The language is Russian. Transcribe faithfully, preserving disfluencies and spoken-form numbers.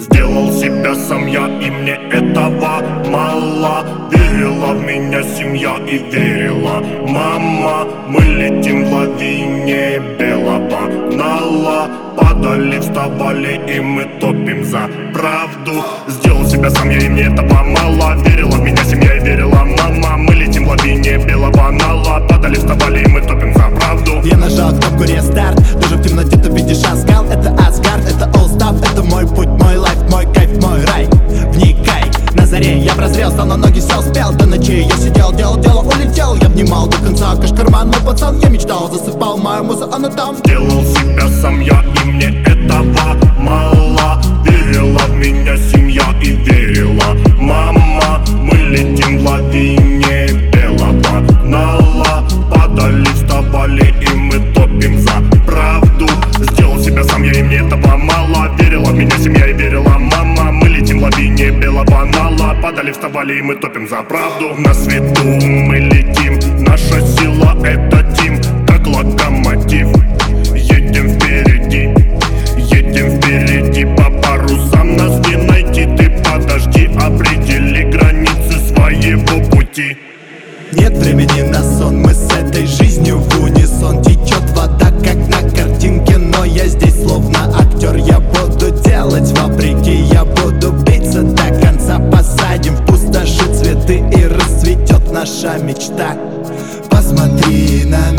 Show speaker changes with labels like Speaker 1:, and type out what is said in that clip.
Speaker 1: Сделал себя сам я, и мне этого мало. Верила в меня семья и верила мама. Мы летим в лавине белого нала. Падали, вставали, и мы топим за правду. Сделал себя сам я, и мне этого мало. Верила в меня семья и верила мама. Мы летим в лавине белого нала. Падали, вставали, и мы топим за правду.
Speaker 2: Я нажал кнопку рестарт. Даже в темноте ты видишь Асгал. Это Асгард, это All Stuff. Это мой путь, мой лайф, мой кайф, мой рай. Вникай, на заре я прозрел, стал на ноги, все успел. До ночи я сидел, делал дело, улетел. Я внимал до конца, кашкарман, мой пацан. Я мечтал, засыпал, мою музу, она там.
Speaker 1: Сделал себя сам я, и мне этого мало. Верила в меня семья и верила мама. Мы летим в лавине белого нала. Падали, вставали, и мы топим за правду. Сделал себя сам я, и мне этого мало. Верила в меня семья и верила мама. Мы летим в лавине белого нала. Падали, вставали, и мы топим за правду. На свету мы летим. Наша сила — это тим, как локомотив. Едем впереди, едем впереди. По парусам нас не найти. Ты подожди, определи границы своего пути.
Speaker 2: Нет времени на сон, мы с этой жизнью в унисон. Течет вода, как на картинке, но я здесь словно актер. Я буду делать вопреки, я буду биться до конца. Посадим в пустоши цветы, и расцветет наша мечта. Посмотри на